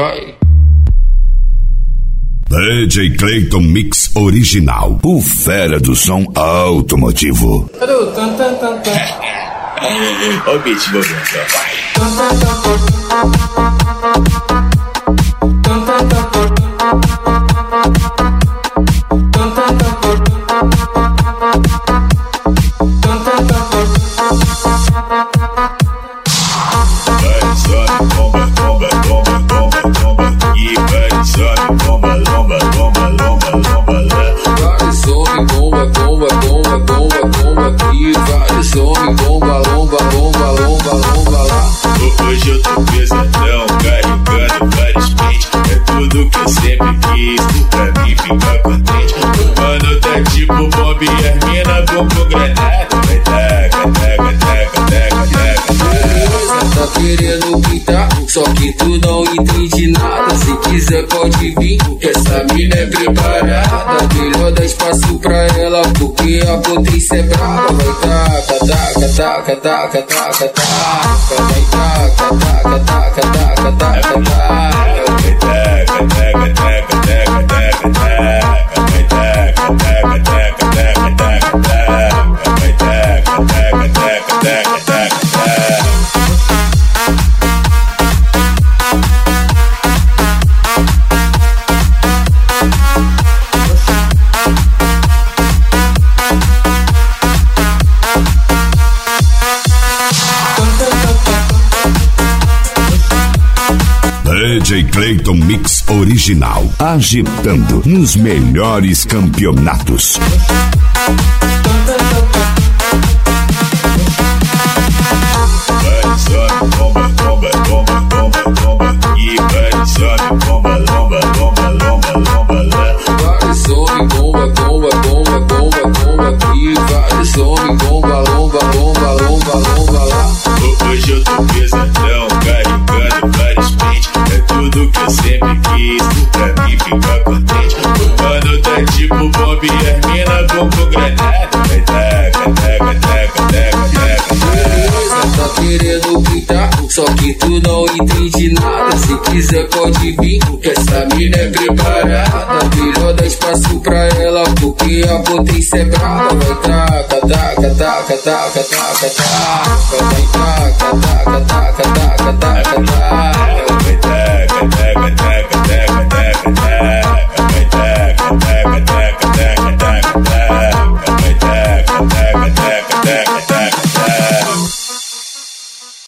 vai. DJ Clayton Mix Original, o fera do som automotivo. Ó o beat movendo, vai. Hoje eu tô pesadão, carregando vários pentes. É tudo que eu sempre quis, pra mim ficar contente. O mano tá tipo Bob e as mina vão com granada. Vai taca, taca, taca, taca, taca. Tá querendo pintar, só que tu não entende nada. Se quiser pode vir, porque essa mina é preparada. Melhor dar espaço pra ela, porque a potência é brava. Vai taca, taca, taca, taca, taca, taca. Vai taca, taca, taca, taca, taca, taca. Vai taca, taca, taca, taca, taca, taca. Vai taca, taca, taca, taca, taca, taca. Vai taca, taca, taca, taca, taca, taca. DJ Clayton Mix Original, agitando nos melhores campeonatos. Vai, sobe, bomba, bomba, bomba, bomba, bomba. E vai, sobe, bomba, lomba, lomba, lomba, lomba, lá. Vai, sobe, bomba, bomba, bomba, bomba, bomba. E vai, sobe, bomba, lomba, lomba, lomba, lomba, lá. Hoje eu tô pesadão, carregando vários pentes. É tudo que eu sempre quis, pra mim ficar contente. O mano tá tipo Bob e as mina vão com granada. Vai taca, taca, taca, taca, taca. Tá querendo pintar, só que tu não entende nada. Se quiser pode vir, porque essa mina é preparada. Melhor dar espaço pra ela, porque a potência é brava. Vai taca, taca, taca, taca, taca, taca. Vai taca, taca, taca, taca, taca, taca.